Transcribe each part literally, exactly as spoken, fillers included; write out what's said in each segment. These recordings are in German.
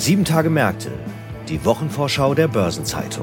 Sieben Tage Märkte, die Wochenvorschau der Börsenzeitung.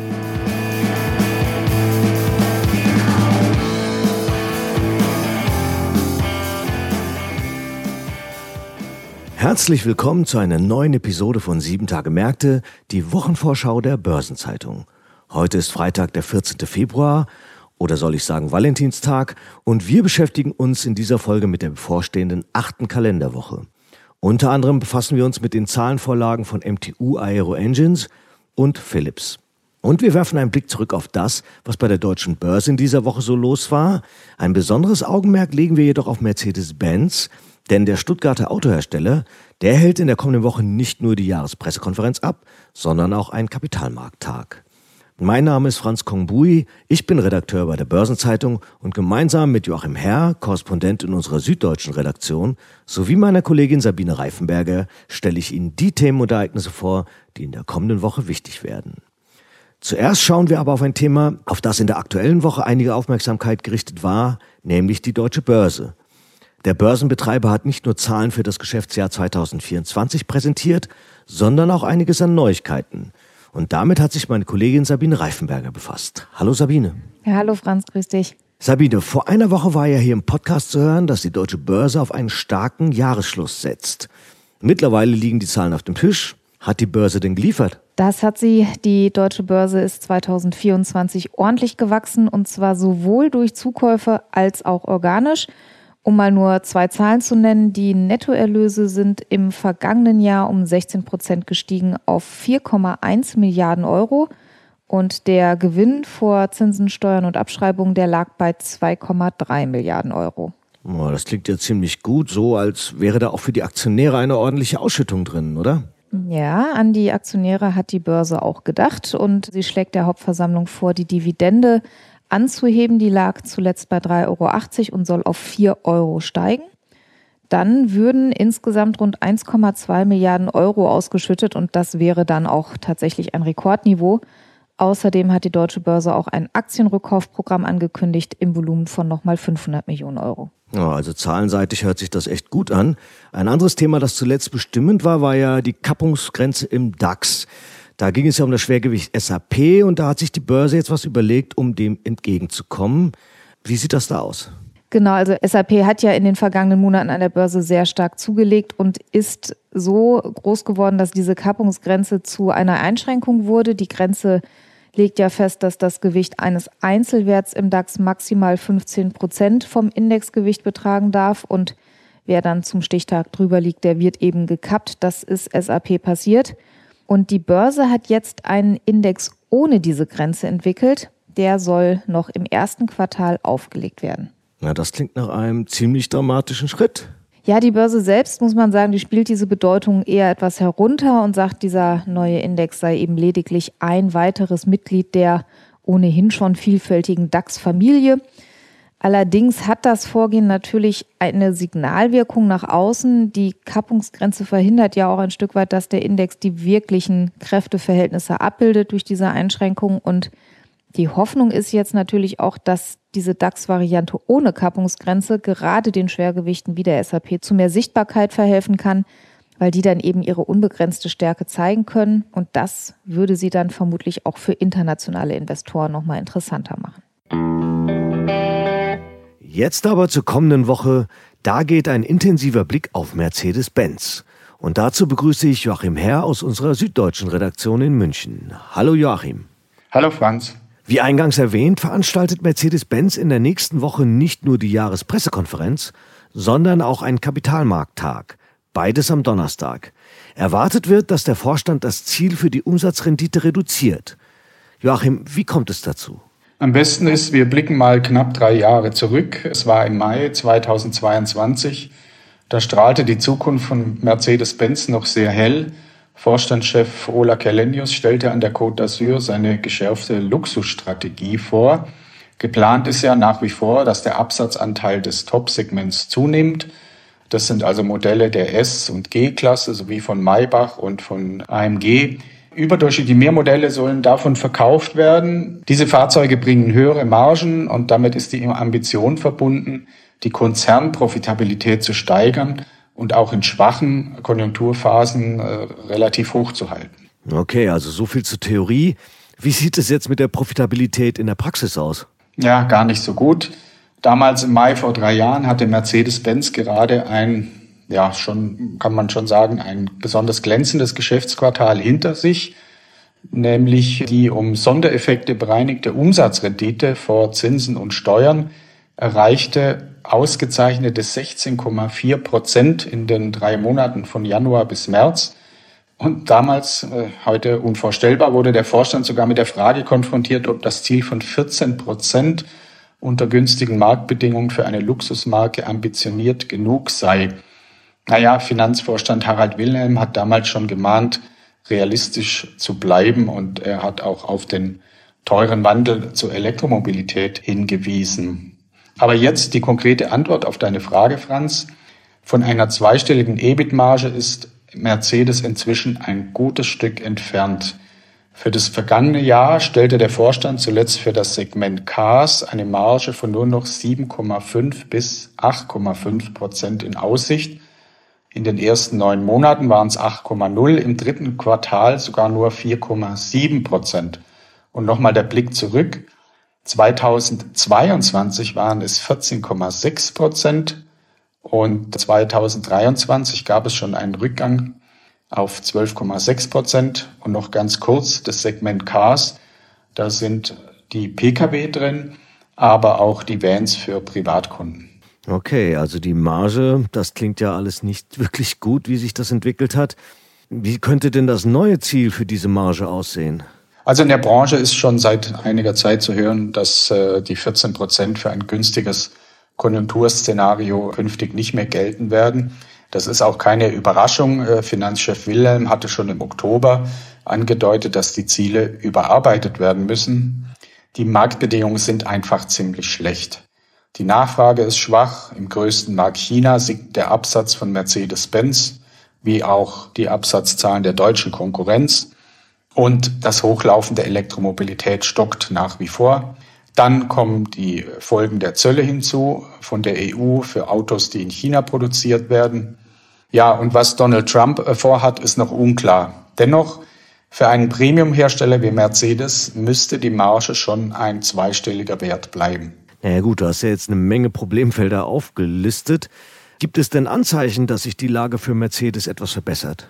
Herzlich willkommen zu einer neuen Episode von Sieben Tage Märkte, die Wochenvorschau der Börsenzeitung. Heute ist Freitag, der vierzehnte Februar, oder soll ich sagen Valentinstag, und wir beschäftigen uns in dieser Folge mit der bevorstehenden achten Kalenderwoche. Unter anderem befassen wir uns mit den Zahlenvorlagen von M T U Aero Engines und Philips. Und wir werfen einen Blick zurück auf das, was bei der deutschen Börse in dieser Woche so los war. Ein besonderes Augenmerk legen wir jedoch auf Mercedes-Benz, denn der Stuttgarter Autohersteller, der hält in der kommenden Woche nicht nur die Jahrespressekonferenz ab, sondern auch einen Kapitalmarkttag. Mein Name ist Franz Kongbui, ich bin Redakteur bei der Börsenzeitung und gemeinsam mit Joachim Herr, Korrespondent in unserer süddeutschen Redaktion, sowie meiner Kollegin Sabine Reifenberger stelle ich Ihnen die Themen und Ereignisse vor, die in der kommenden Woche wichtig werden. Zuerst schauen wir aber auf ein Thema, auf das in der aktuellen Woche einige Aufmerksamkeit gerichtet war, nämlich die Deutsche Börse. Der Börsenbetreiber hat nicht nur Zahlen für das Geschäftsjahr zweitausendvierundzwanzig präsentiert, sondern auch einiges an Neuigkeiten. Und damit hat sich meine Kollegin Sabine Reifenberger befasst. Hallo Sabine. Ja, hallo Franz, grüß dich. Sabine, vor einer Woche war ja hier im Podcast zu hören, dass die Deutsche Börse auf einen starken Jahresschluss setzt. Mittlerweile liegen die Zahlen auf dem Tisch. Hat die Börse denn geliefert? Das hat sie. Die Deutsche Börse ist zweitausendvierundzwanzig ordentlich gewachsen, und zwar sowohl durch Zukäufe als auch organisch. Um mal nur zwei Zahlen zu nennen, die Nettoerlöse sind im vergangenen Jahr um sechzehn Prozent gestiegen auf vier Komma eins Milliarden Euro und der Gewinn vor Zinsen, Steuern und Abschreibungen, der lag bei zwei Komma drei Milliarden Euro. Oh, das klingt ja ziemlich gut, so als wäre da auch für die Aktionäre eine ordentliche Ausschüttung drin, oder? Ja, an die Aktionäre hat die Börse auch gedacht und sie schlägt der Hauptversammlung vor, die Dividende anzuheben. Die lag zuletzt bei drei Euro achtzig und soll auf vier Euro steigen. Dann würden insgesamt rund eins Komma zwei Milliarden Euro ausgeschüttet und das wäre dann auch tatsächlich ein Rekordniveau. Außerdem hat die Deutsche Börse auch ein Aktienrückkaufprogramm angekündigt im Volumen von nochmal fünfhundert Millionen Euro. Ja, also zahlenseitig hört sich das echt gut an. Ein anderes Thema, das zuletzt bestimmend war, war ja die Kappungsgrenze im DAX. Da ging es ja um das Schwergewicht S A P und da hat sich die Börse jetzt was überlegt, um dem entgegenzukommen. Wie sieht das da aus? Genau, also S A P hat ja in den vergangenen Monaten an der Börse sehr stark zugelegt und ist so groß geworden, dass diese Kappungsgrenze zu einer Einschränkung wurde. Die Grenze legt ja fest, dass das Gewicht eines Einzelwerts im DAX maximal fünfzehn Prozent vom Indexgewicht betragen darf und wer dann zum Stichtag drüber liegt, der wird eben gekappt. Das ist S A P passiert. Und die Börse hat jetzt einen Index ohne diese Grenze entwickelt. Der soll noch im ersten Quartal aufgelegt werden. Na, das klingt nach einem ziemlich dramatischen Schritt. Ja, die Börse selbst, muss man sagen, die spielt diese Bedeutung eher etwas herunter und sagt, dieser neue Index sei eben lediglich ein weiteres Mitglied der ohnehin schon vielfältigen DAX-Familie. Allerdings hat das Vorgehen natürlich eine Signalwirkung nach außen. Die Kappungsgrenze verhindert ja auch ein Stück weit, dass der Index die wirklichen Kräfteverhältnisse abbildet durch diese Einschränkung. Und die Hoffnung ist jetzt natürlich auch, dass diese DAX-Variante ohne Kappungsgrenze gerade den Schwergewichten wie der S A P zu mehr Sichtbarkeit verhelfen kann, weil die dann eben ihre unbegrenzte Stärke zeigen können. Und das würde sie dann vermutlich auch für internationale Investoren nochmal interessanter machen. Jetzt aber zur kommenden Woche, da geht ein intensiver Blick auf Mercedes-Benz. Und dazu begrüße ich Joachim Herr aus unserer süddeutschen Redaktion in München. Hallo Joachim. Hallo Franz. Wie eingangs erwähnt, veranstaltet Mercedes-Benz in der nächsten Woche nicht nur die Jahrespressekonferenz, sondern auch einen Kapitalmarkttag. Beides am Donnerstag. Erwartet wird, dass der Vorstand das Ziel für die Umsatzrendite reduziert. Joachim, wie kommt es dazu? Am besten ist, wir blicken mal knapp drei Jahre zurück. Es war im Mai zweitausendzweiundzwanzig. Da strahlte die Zukunft von Mercedes-Benz noch sehr hell. Vorstandschef Ola Källenius stellte an der Côte d'Azur seine geschärfte Luxusstrategie vor. Geplant ist ja nach wie vor, dass der Absatzanteil des Top-Segments zunimmt. Das sind also Modelle der S- und G-Klasse sowie von Maybach und von A M G. Überdurchschnittliche Mehrmodelle sollen davon verkauft werden. Diese Fahrzeuge bringen höhere Margen und damit ist die Ambition verbunden, die Konzernprofitabilität zu steigern und auch in schwachen Konjunkturphasen äh, relativ hoch zu halten. Okay, also so viel zur Theorie. Wie sieht es jetzt mit der Profitabilität in der Praxis aus? Ja, gar nicht so gut. Damals im Mai vor drei Jahren hatte Mercedes-Benz gerade ein, ja, schon, kann man schon sagen, ein besonders glänzendes Geschäftsquartal hinter sich, nämlich die um Sondereffekte bereinigte Umsatzrendite vor Zinsen und Steuern erreichte ausgezeichnete sechzehn Komma vier Prozent in den drei Monaten von Januar bis März. Und damals, äh, heute unvorstellbar, wurde der Vorstand sogar mit der Frage konfrontiert, ob das Ziel von vierzehn Prozent unter günstigen Marktbedingungen für eine Luxusmarke ambitioniert genug sei. Naja, Finanzvorstand Harald Wilhelm hat damals schon gemahnt, realistisch zu bleiben, und er hat auch auf den teuren Wandel zur Elektromobilität hingewiesen. Aber jetzt die konkrete Antwort auf deine Frage, Franz. Von einer zweistelligen E B I T-Marge ist Mercedes inzwischen ein gutes Stück entfernt. Für das vergangene Jahr stellte der Vorstand zuletzt für das Segment Cars eine Marge von nur noch sieben Komma fünf bis acht Komma fünf Prozent in Aussicht. In den ersten neun Monaten waren es acht Komma null, im dritten Quartal sogar nur vier Komma sieben Prozent. Und nochmal der Blick zurück. zweitausendzweiundzwanzig waren es vierzehn Komma sechs Prozent und zweitausenddreiundzwanzig gab es schon einen Rückgang auf zwölf Komma sechs Prozent. Und noch ganz kurz, das Segment Cars, da sind die Pkw drin, aber auch die Vans für Privatkunden. Okay, also die Marge, das klingt ja alles nicht wirklich gut, wie sich das entwickelt hat. Wie könnte denn das neue Ziel für diese Marge aussehen? Also in der Branche ist schon seit einiger Zeit zu hören, dass äh, die vierzehn Prozent für ein günstiges Konjunkturszenario künftig nicht mehr gelten werden. Das ist auch keine Überraschung. Äh, Finanzchef Wilhelm hatte schon im Oktober angedeutet, dass die Ziele überarbeitet werden müssen. Die Marktbedingungen sind einfach ziemlich schlecht. Die Nachfrage ist schwach. Im größten Markt China sinkt der Absatz von Mercedes-Benz, wie auch die Absatzzahlen der deutschen Konkurrenz. Und das Hochlaufen der Elektromobilität stockt nach wie vor. Dann kommen die Folgen der Zölle hinzu von der E U für Autos, die in China produziert werden. Ja, und was Donald Trump vorhat, ist noch unklar. Dennoch, für einen Premium-Hersteller wie Mercedes müsste die Marge schon ein zweistelliger Wert bleiben. Naja gut, du hast ja jetzt eine Menge Problemfelder aufgelistet. Gibt es denn Anzeichen, dass sich die Lage für Mercedes etwas verbessert?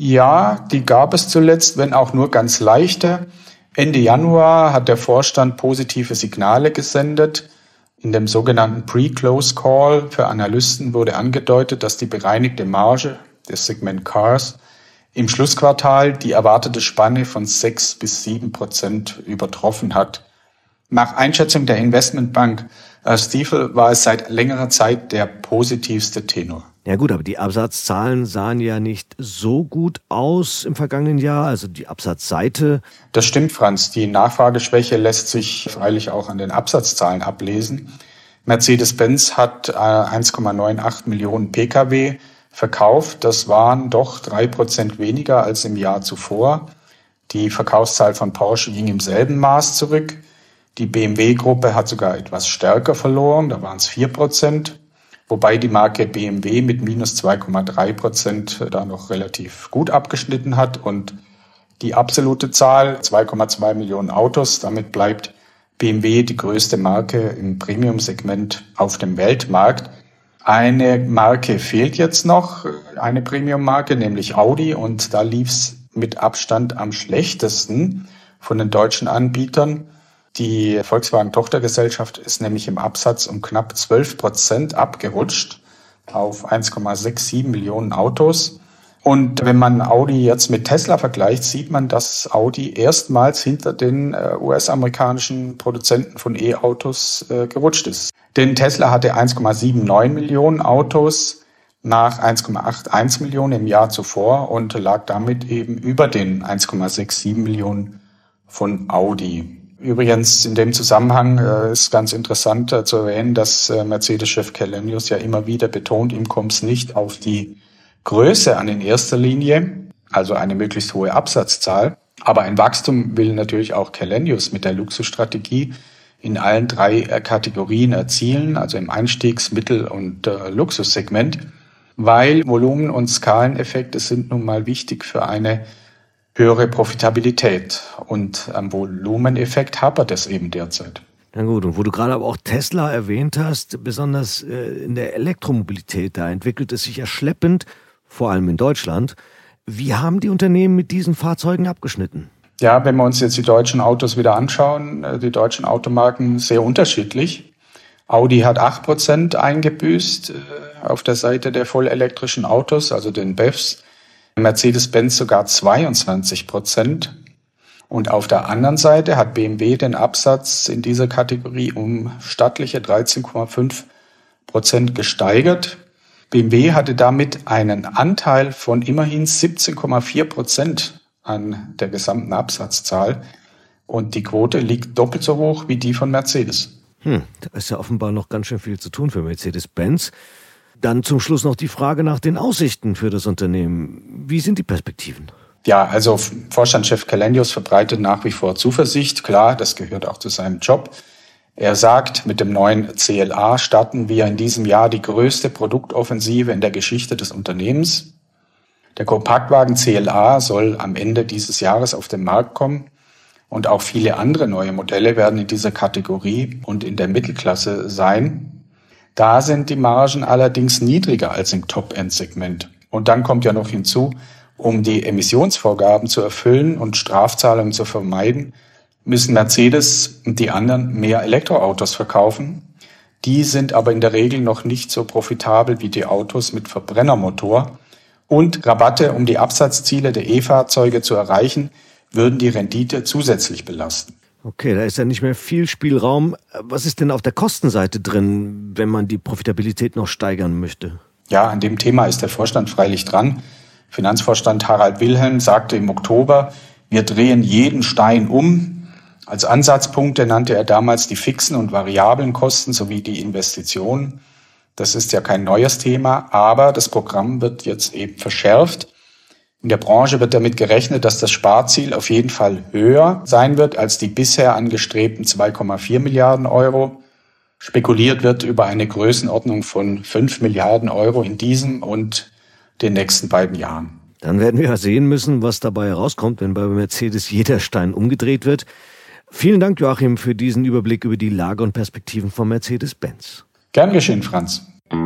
Ja, die gab es zuletzt, wenn auch nur ganz leichte. Ende Januar hat der Vorstand positive Signale gesendet. In dem sogenannten Pre-Close Call für Analysten wurde angedeutet, dass die bereinigte Marge des Segment Cars im Schlussquartal die erwartete Spanne von sechs bis sieben Prozent übertroffen hat. Nach Einschätzung der Investmentbank Stifel war es seit längerer Zeit der positivste Tenor. Ja gut, aber die Absatzzahlen sahen ja nicht so gut aus im vergangenen Jahr, also die Absatzseite. Das stimmt, Franz. Die Nachfrageschwäche lässt sich freilich auch an den Absatzzahlen ablesen. Mercedes-Benz hat eins Komma achtundneunzig Millionen Pkw verkauft. Das waren doch drei Prozent weniger als im Jahr zuvor. Die Verkaufszahl von Porsche ging im selben Maß zurück. Die B M W-Gruppe hat sogar etwas stärker verloren, da waren es vier Prozent. Wobei die Marke B M W mit minus zwei Komma drei Prozent da noch relativ gut abgeschnitten hat. Und die absolute Zahl, zwei Komma zwei Millionen Autos, damit bleibt B M W die größte Marke im Premium-Segment auf dem Weltmarkt. Eine Marke fehlt jetzt noch, eine Premium-Marke, nämlich Audi. Und da lief es mit Abstand am schlechtesten von den deutschen Anbietern. Die Volkswagen-Tochtergesellschaft ist nämlich im Absatz um knapp zwölf Prozent abgerutscht auf eins Komma siebenundsechzig Millionen Autos. Und wenn man Audi jetzt mit Tesla vergleicht, sieht man, dass Audi erstmals hinter den U S-amerikanischen Produzenten von E-Autos äh, gerutscht ist. Denn Tesla hatte eins Komma neunundsiebzig Millionen Autos nach eins Komma einundachtzig Millionen im Jahr zuvor und lag damit eben über den eins Komma siebenundsechzig Millionen von Audi. Übrigens in dem Zusammenhang äh, ist ganz interessant äh, zu erwähnen, dass äh, Mercedes-Chef Källenius ja immer wieder betont, ihm kommt es nicht auf die Größe an in erster Linie, also eine möglichst hohe Absatzzahl. Aber ein Wachstum will natürlich auch Källenius mit der Luxusstrategie in allen drei äh, Kategorien erzielen, also im Einstiegs-, Mittel- und äh, Luxussegment. weil Volumen- und Skaleneffekte sind nun mal wichtig für eine höhere Profitabilität. Und am Volumeneffekt hapert es eben derzeit. Na gut, und wo du gerade aber auch Tesla erwähnt hast, besonders äh, in der Elektromobilität, da entwickelt es sich ja schleppend, vor allem in Deutschland. Wie haben die Unternehmen mit diesen Fahrzeugen abgeschnitten? Ja, wenn wir uns jetzt die deutschen Autos wieder anschauen, die deutschen Automarken sehr unterschiedlich. Audi hat acht Prozent eingebüßt äh, auf der Seite der vollelektrischen Autos, also den B E Vs. Mercedes-Benz sogar zweiundzwanzig Prozent. Und auf der anderen Seite hat B M W den Absatz in dieser Kategorie um stattliche dreizehn Komma fünf Prozent gesteigert. B M W hatte damit einen Anteil von immerhin siebzehn Komma vier Prozent an der gesamten Absatzzahl. Und die Quote liegt doppelt so hoch wie die von Mercedes. Hm, da ist ja offenbar noch ganz schön viel zu tun für Mercedes-Benz. Dann zum Schluss noch die Frage nach den Aussichten für das Unternehmen. Wie sind die Perspektiven? Ja, also Vorstandschef Källenius verbreitet nach wie vor Zuversicht. Klar, das gehört auch zu seinem Job. Er sagt, mit dem neuen C L A starten wir in diesem Jahr die größte Produktoffensive in der Geschichte des Unternehmens. Der Kompaktwagen C L A soll am Ende dieses Jahres auf den Markt kommen. Und auch viele andere neue Modelle werden in dieser Kategorie und in der Mittelklasse sein. Da sind die Margen allerdings niedriger als im Top-End-Segment. Und dann kommt ja noch hinzu, um die Emissionsvorgaben zu erfüllen und Strafzahlungen zu vermeiden, müssen Mercedes und die anderen mehr Elektroautos verkaufen. Die sind aber in der Regel noch nicht so profitabel wie die Autos mit Verbrennermotor. Und Rabatte, um die Absatzziele der E-Fahrzeuge zu erreichen, würden die Rendite zusätzlich belasten. Okay, da ist ja nicht mehr viel Spielraum. Was ist denn auf der Kostenseite drin, wenn man die Profitabilität noch steigern möchte? Ja, an dem Thema ist der Vorstand freilich dran. Finanzvorstand Harald Wilhelm sagte im Oktober, wir drehen jeden Stein um. Als Ansatzpunkte nannte er damals die fixen und variablen Kosten sowie die Investitionen. Das ist ja kein neues Thema, aber das Programm wird jetzt eben verschärft. In der Branche wird damit gerechnet, dass das Sparziel auf jeden Fall höher sein wird als die bisher angestrebten zwei Komma vier Milliarden Euro. Spekuliert wird über eine Größenordnung von fünf Milliarden Euro in diesem und den nächsten beiden Jahren. Dann werden wir ja sehen müssen, was dabei herauskommt, wenn bei Mercedes jeder Stein umgedreht wird. Vielen Dank, Joachim, für diesen Überblick über die Lage und Perspektiven von Mercedes-Benz. Gern geschehen, Franz.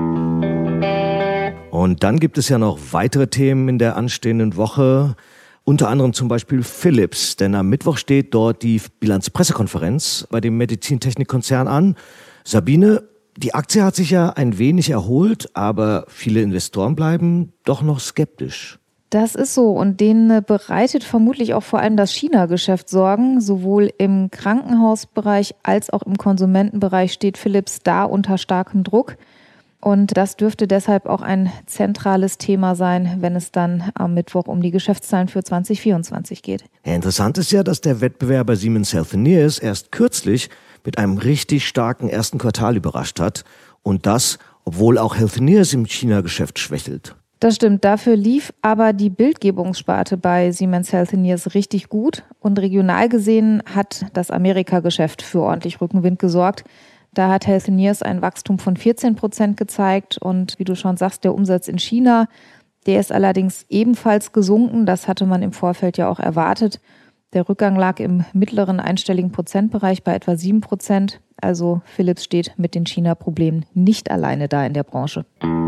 Und dann gibt es ja noch weitere Themen in der anstehenden Woche, unter anderem zum Beispiel Philips, denn am Mittwoch steht dort die Bilanzpressekonferenz bei dem Medizintechnikkonzern an. Sabine, die Aktie hat sich ja ein wenig erholt, aber viele Investoren bleiben doch noch skeptisch. Das ist so und denen bereitet vermutlich auch vor allem das China-Geschäft Sorgen. Sowohl im Krankenhausbereich als auch im Konsumentenbereich steht Philips da unter starkem Druck. Und das dürfte deshalb auch ein zentrales Thema sein, wenn es dann am Mittwoch um die Geschäftszahlen für zwanzig vierundzwanzig geht. Ja, interessant ist ja, dass der Wettbewerber Siemens Healthineers erst kürzlich mit einem richtig starken ersten Quartal überrascht hat. Und das, obwohl auch Healthineers im China-Geschäft schwächelt. Das stimmt, dafür lief aber die Bildgebungssparte bei Siemens Healthineers richtig gut. Und regional gesehen hat das Amerika-Geschäft für ordentlich Rückenwind gesorgt. Da hat Healthineers ein Wachstum von vierzehn Prozent gezeigt und wie du schon sagst, der Umsatz in China, der ist allerdings ebenfalls gesunken. Das hatte man im Vorfeld ja auch erwartet. Der Rückgang lag im mittleren einstelligen Prozentbereich bei etwa sieben Prozent. Also Philips steht mit den China-Problemen nicht alleine da in der Branche.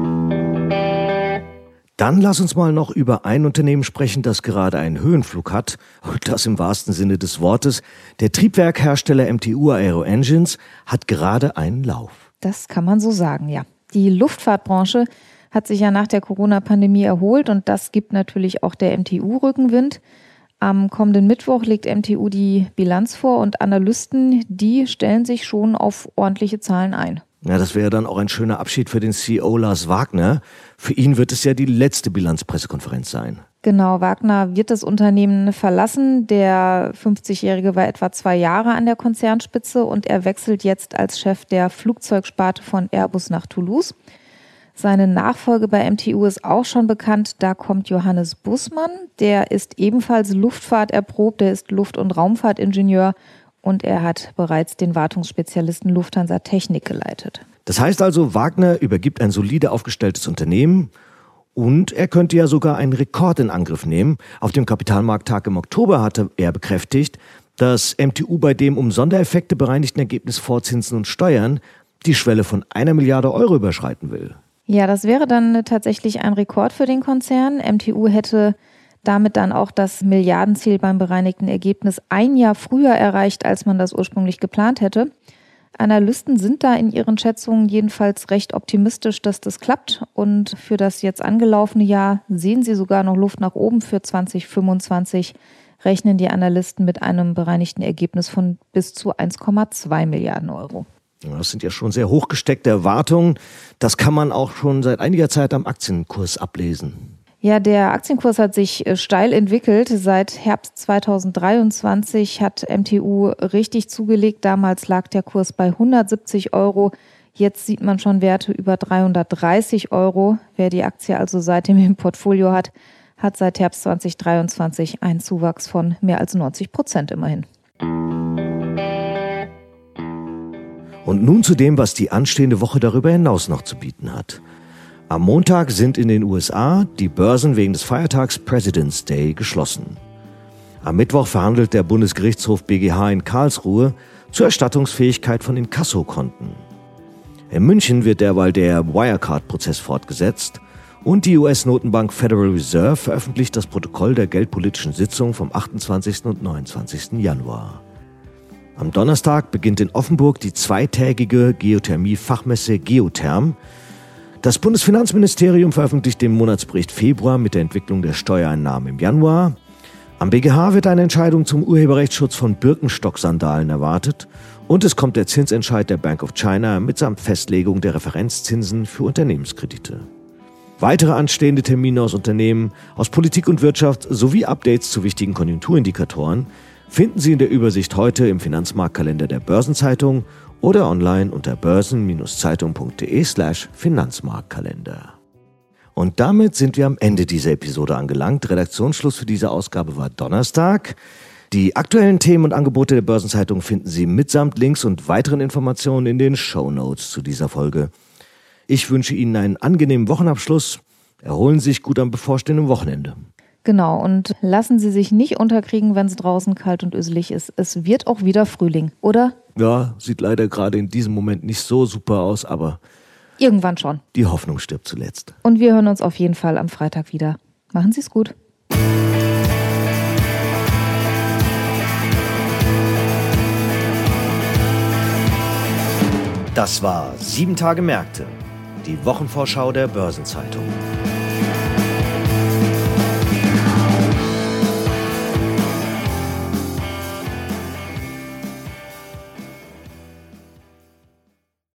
Dann lass uns mal noch über ein Unternehmen sprechen, das gerade einen Höhenflug hat. Und das im wahrsten Sinne des Wortes. Der Triebwerkhersteller M T U Aero Engines hat gerade einen Lauf. Das kann man so sagen, ja. Die Luftfahrtbranche hat sich ja nach der Corona-Pandemie erholt und das gibt natürlich auch der M T U Rückenwind. Am kommenden Mittwoch legt M T U die Bilanz vor und Analysten, die stellen sich schon auf ordentliche Zahlen ein. Ja, das wäre dann auch ein schöner Abschied für den C E O Lars Wagner. Für ihn wird es ja die letzte Bilanzpressekonferenz sein. Genau, Wagner wird das Unternehmen verlassen. Der fünfzigjährige war etwa zwei Jahre an der Konzernspitze und er wechselt jetzt als Chef der Flugzeugsparte von Airbus nach Toulouse. Seine Nachfolge bei M T U ist auch schon bekannt. Da kommt Johannes Bussmann. Der ist ebenfalls Luftfahrt erprobt. Der ist Luft- und Raumfahrtingenieur. Und er hat bereits den Wartungsspezialisten Lufthansa Technik geleitet. Das heißt also, Wagner übergibt ein solide aufgestelltes Unternehmen Und er könnte ja sogar einen Rekord in Angriff nehmen. Auf dem Kapitalmarkttag im Oktober hatte er bekräftigt, dass M T U bei dem um Sondereffekte bereinigten Ergebnis vor Zinsen und Steuern die Schwelle von einer Milliarde Euro überschreiten will. Ja, das wäre dann tatsächlich ein Rekord für den Konzern. M T U hätte damit dann auch das Milliardenziel beim bereinigten Ergebnis ein Jahr früher erreicht, als man das ursprünglich geplant hätte. Analysten sind da in ihren Schätzungen jedenfalls recht optimistisch, dass das klappt. Und für das jetzt angelaufene Jahr sehen sie sogar noch Luft nach oben. Für zwanzig fünfundzwanzig rechnen die Analysten mit einem bereinigten Ergebnis von bis zu eins Komma zwei Milliarden Euro. Das sind ja schon sehr hochgesteckte Erwartungen. Das kann man auch schon seit einiger Zeit am Aktienkurs ablesen. Ja, der Aktienkurs hat sich steil entwickelt. Seit Herbst zweitausenddreiundzwanzig hat M T U richtig zugelegt. Damals lag der Kurs bei hundertsiebzig Euro. Jetzt sieht man schon Werte über dreihundertdreißig Euro. Wer die Aktie also seitdem im Portfolio hat, hat seit Herbst zweitausenddreiundzwanzig einen Zuwachs von mehr als neunzig Prozent immerhin. Und nun zu dem, was die anstehende Woche darüber hinaus noch zu bieten hat. Am Montag sind in den U S A die Börsen wegen des Feiertags President's Day geschlossen. Am Mittwoch verhandelt der Bundesgerichtshof B G H in Karlsruhe zur Erstattungsfähigkeit von Inkassokonten. In München wird derweil der Wirecard-Prozess fortgesetzt und die U S-Notenbank Federal Reserve veröffentlicht das Protokoll der geldpolitischen Sitzung vom achtundzwanzigsten und neunundzwanzigsten Januar. Am Donnerstag beginnt in Offenburg die zweitägige Geothermie-Fachmesse Geotherm. Das Bundesfinanzministerium veröffentlicht den Monatsbericht Februar mit der Entwicklung der Steuereinnahmen im Januar. Am B G H wird eine Entscheidung zum Urheberrechtsschutz von Birkenstock-Sandalen erwartet. Und es kommt der Zinsentscheid der Bank of China mitsamt Festlegung der Referenzzinsen für Unternehmenskredite. Weitere anstehende Termine aus Unternehmen, aus Politik und Wirtschaft sowie Updates zu wichtigen Konjunkturindikatoren finden Sie in der Übersicht heute im Finanzmarktkalender der Börsenzeitung oder online unter börsen-zeitung.de slash Finanzmarktkalender. Und damit sind wir am Ende dieser Episode angelangt. Redaktionsschluss für diese Ausgabe war Donnerstag. Die aktuellen Themen und Angebote der Börsenzeitung finden Sie mitsamt Links und weiteren Informationen in den Shownotes zu dieser Folge. Ich wünsche Ihnen einen angenehmen Wochenabschluss. Erholen Sie sich gut am bevorstehenden Wochenende. Genau, und lassen Sie sich nicht unterkriegen, wenn es draußen kalt und öselig ist. Es wird auch wieder Frühling, oder? Ja, sieht leider gerade in diesem Moment nicht so super aus, aber irgendwann schon. Die Hoffnung stirbt zuletzt. Und wir hören uns auf jeden Fall am Freitag wieder. Machen Sie es gut. Das war sieben Tage Märkte, die Wochenvorschau der Börsenzeitung.